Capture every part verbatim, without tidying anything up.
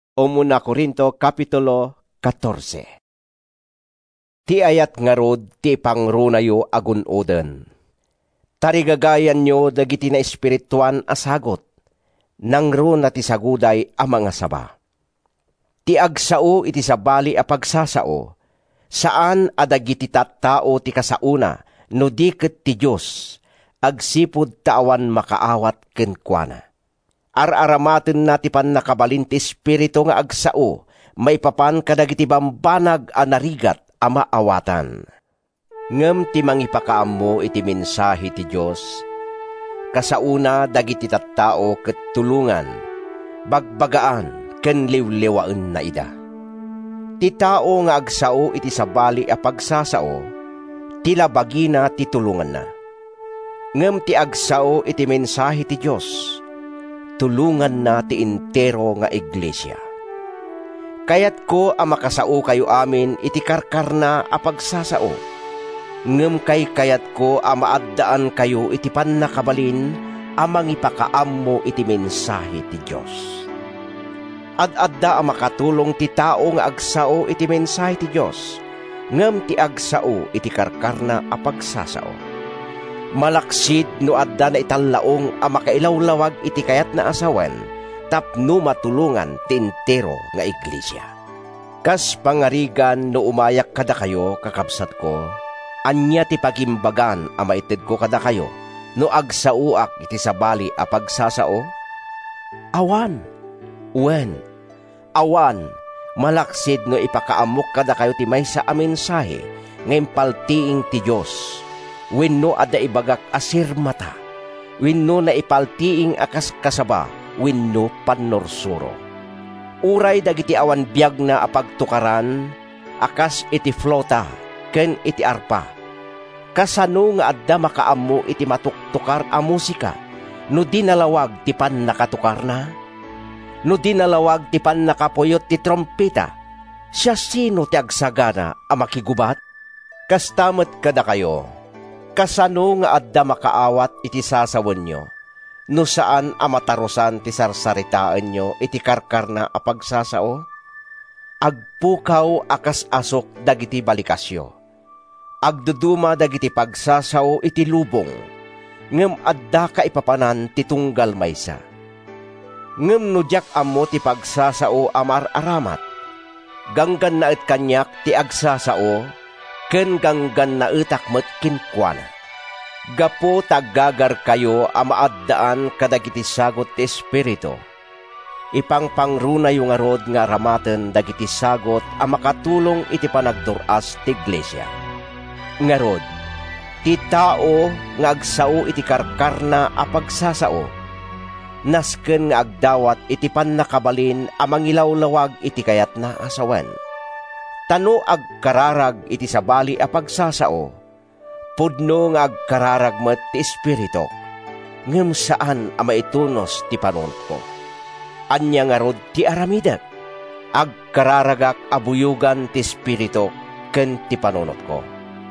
Umuna Korinto Kapitulo fourteen. Ti ayat ngarod ti pangrunayo agunoden. Tarigagayan nyo dagiti na espirituan asagot, nangro na ti saguday a mga saba. Ti agsao iti sabali a pagsasao, saan adagiti tattao ti kasauna, no di ket ti Diyos, agsipud tawan makaawat kenkwana. Ar-aramaten na ti pan nakabalin ti espiritu nga agsao, maipapan kadagiti bambanag a narigat a maawatan. Ngem ti mangipakaam mo iti mensahe ti Diyos, kasauna dagiti tattao ket tulungan, bagbagaan ken liwliwaen na ida. Ti tao nga agsao iti sabali a pagsasao, tila bagina ti tulungan na. Ngem ti agsao iti mensahe ti Diyos, tulungan na ti entero nga iglesia. Kayat ko a makasao kayo amin iti karkarna a pagsasao, ngem kay kayat ko a maaddaan kayo iti pannakabalin a mangipakaam mo iti mensahe ti Diyos. Ad-adda a makatulong ti tao nga agsao iti mensahe ti Diyos, ngem ti agsao iti karkarna a pagsasao. Malaksid no adda na itanlaong a makailawlawag iti kayat na asawan, tapno matulungan ti entero nga iglesia. Kas pangarigan no umayak kada kayo, kakabsat ko, anya ti pagimbagan a maited ko kada kayo, no agsauak iti sabali a pagsasao? Awan, wen, awan, malaksid no ipakaamok kada kayo ti maysa a mensahe, ngayon paltiing ti Diyos. Wenno adda ibagak asir mata, wenno na ipaltiing akas kasaba, wenno pannorsuro. Uray dagiti awan biyag na apagtukaran, akas iti flota, ken iti arpa. Kasano nga adda makaammo iti matuktukar a musika, no di nalawag ti pan nakatukar na? No di nalawag ti pan nakapuyot ti trompeta, siya sino ti agsagana a makigubat? Kastamet kada kayo, kasano nga adda makaawat iti sasawen nyo, no saan amatarusan ti sarsaritaan nyo iti karkarna a pagsasao? Agpukaw akas asok dagiti balikasyo, agduduma dagiti pagsasao iti lubong, ngem adda ka ipapanan ti tunggal maysa. Ngem no diak ammo ti pagsasao amar aramat, ganggan na et kanyak ti agsasao, ken ganggan na etak met kinkwana. Gapo tagagar kayo a maaddaan kadagiti sagot ti espiritu. Ipangpangruna yung arod nga ramaten dagiti sagot a makatulong iti panagduras ti iglesia. Ngarod, ti tao nga agsao iti karkarna a pagsasao, nasken nga agdawat iti pannakabalin a mangilawlawag iti kayat na asawen. Tano agkararag iti sabali a pagsasao, pudno nga agkararag met ti espiritu, ngem saan a maitunos ti panunot ko. Anya nga rod ti aramidak, agkararagak abuyugan ti espiritu ken ti panunot ko.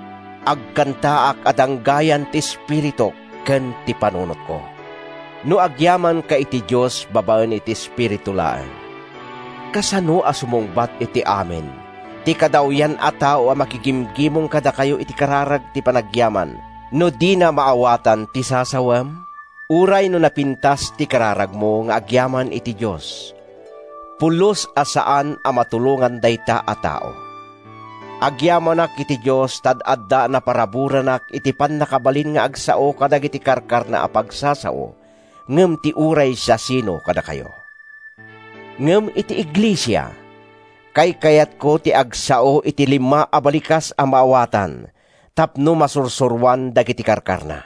Agkantaak adanggayan ti espiritu ken ti panunot ko. No agyaman ka iti Diyos babaen iti espiritu laan, kasano a sumungbat iti amen? Ti kadawyan a tao a makigimgimong kada kayo iti kararag ti panagyaman, no di na maawatan ti sasawam? Uray no napintas ti kararag mo nga agyaman iti Diyos, pulos asaan a matulungan dayta a tao. Agyamanak iti Diyos tad-adda na paraburanak iti pannakabalin nga agsao kadagiti karkarna a pagsasao, ngem ti uray siya sino kada kayo. Ngem iti iglesia, kay kayat ko ti agsao iti lima abalikas a maawatan, tapno masursurwan dagiti karkarna.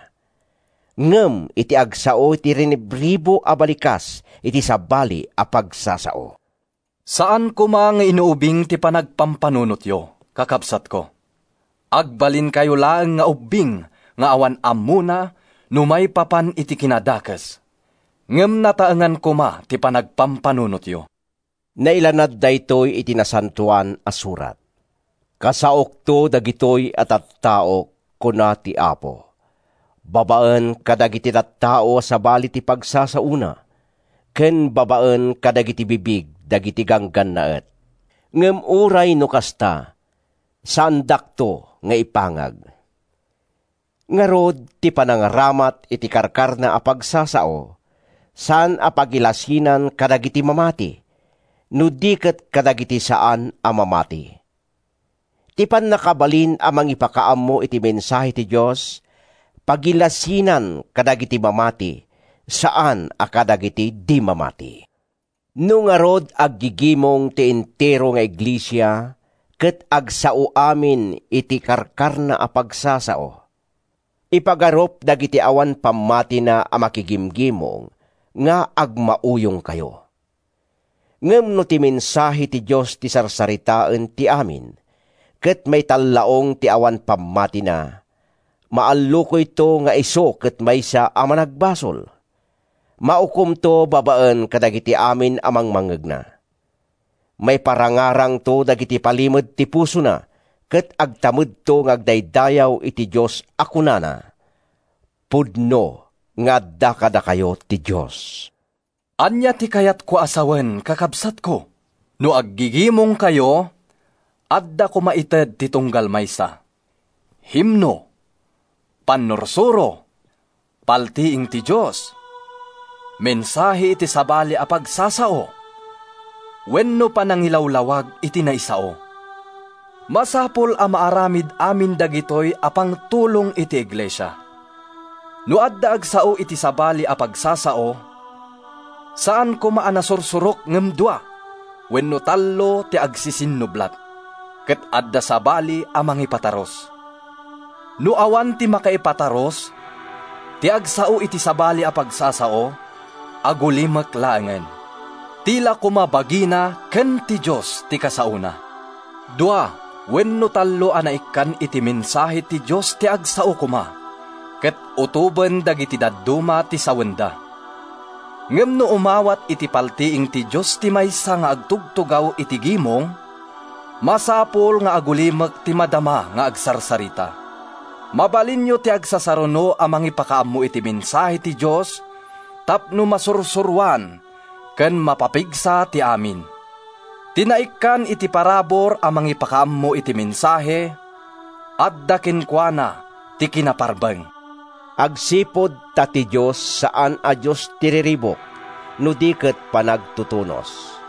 Ngem iti agsao iti rinibribo abalikas iti sabali a pagsasao. Saan ko mga inuubing ti panagpampanunot yo, kakabsat ko? Agbalin kayo laeng nga ubing nga awan amuna numay papan iti kinadakas. Ngem nataengan ko ma ti panagpampanunot yo. Nailanad daytoy iti nasantuan a surat. Kasaok to dagitoy at at tao kuna ti Apo. Babaen kadagiti tattao sa bali ti pagsasauna, ken babaen kadagiti bibig dagiti ganggan naet. Ngem uray no kasta, saan dakto nga ipangag. Ngarod ti panangaramat iti karkar na apagsasao, saan apagilasinan kadagiti mamati, no diket kadagiti saan amamati. Ti pan nakabalin amang ipakaam mo iti mensahe ti Diyos, pagilasinan kadagiti mamati, saan akadagiti di mamati. No ngarod aggigimong ti entero nga iglesia, ket agsao amin iti karkar na apagsasao. Ipagarop dagiti awan pamati na amakigimgimong, nga agmauyong kayo. Ngem no ti mensahe ti Diyos ti sarsaritaan ti amin, ket may tallaong ti awan pamati na, maalluko ito nga iso ket maysa a managbasol. Maukom to babaan kadagiti amin amang mangegna. May parangarang to dagiti palimod ti puso na, ket agtamud to ngagdaydayaw iti Diyos akunana. Pudno nga adda kada kayo ti Diyos. Anya ti kayat ko asawen kakabsat ko, no aggigimong kayo, adda ko maited ti tunggal maysa. Himno, panursuro, paltiing ti Diyos, mensahe iti sabali a pagsasao, wenno panangilawlawag iti naisao. Masapol a maaramid amin dagitoy apang tulong iti iglesia. No adda agsao iti sabali a pagsasao, saan ko maanasursurok ngem dua, wenno tallo ti agsisinublat, ket adda sabali a mangipataros. No awan ti makaipataros, ti agsao iti sabali a pagsasao, agulimek laengen. Tila kumabagina ken ti Diyos ti kasauna. Dua, wenno tallo anaikan iti mensahe ti Diyos ti agsao kuma, ket utuben dagiti dadduma ti sawenda. Ngem no umawat iti paltiing ti Diyos ti maysa nga agtugtugaw iti gimong, masapol nga agulimek ti madama nga agsarsarita. Mabalinyo ti agsasaruno amang ipakaammo iti mensahe ti Diyos, tapno masursurwan ken mapapigsa ti amin. Tinaikan iti parabor amang ipakaammo iti mensahe, adda kenkwana ti kinaparbeng. Agsipod ta ti Diyos saan a Diyos tiriribok, no diket panagtutunos.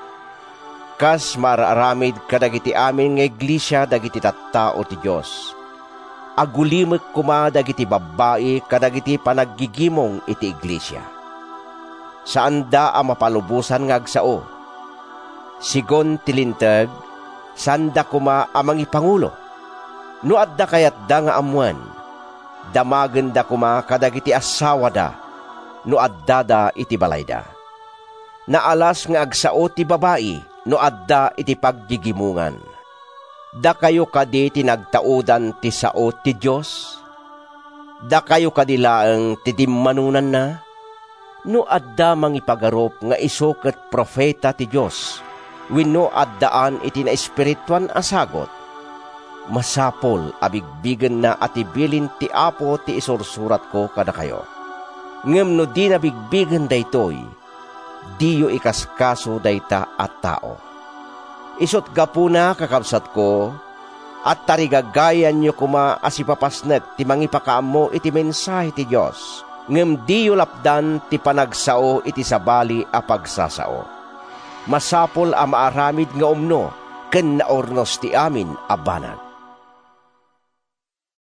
Kas mararamid kadagiti amin nga iglesia dagiti tattao ti Diyos. Agulimek kuma dagiti babae kadagiti panaggigimong iti iglesia. Saan da a mapalubusan nga agsao? Sigon tilintag, sanda kuma amang ipangulo. No adda kayat da nga amuan, damagen da kuma kadagiti asawa da, no adda da iti balayda. Naalas nga agsao ti babae, no adda iti paggigimungan. Da kayo kadi tinagtaudan ti sao ti Diyos? Da kayo kadilaeng ti dimmanunan na? No adda mangipagarop nga iso ket profeta ti Diyos, wenno addaan iti na espirituan asagot, masapol abigbigen na atibilin ti Apo ti isursurat ko kada kayo. Ngem no di nabigbigen daytoy, diyo ikaskaso dayta at tao. Isot gapuna kakabsat ko, at tarigagayan nyo kuma asipapasnek ti mangipakaammo iti mensahe ti Diyos, ngem diyo lapdan ti panagsao iti sabali a pagsasao. Masapol a maaramid nga umno, ken naornos ti amin a banag.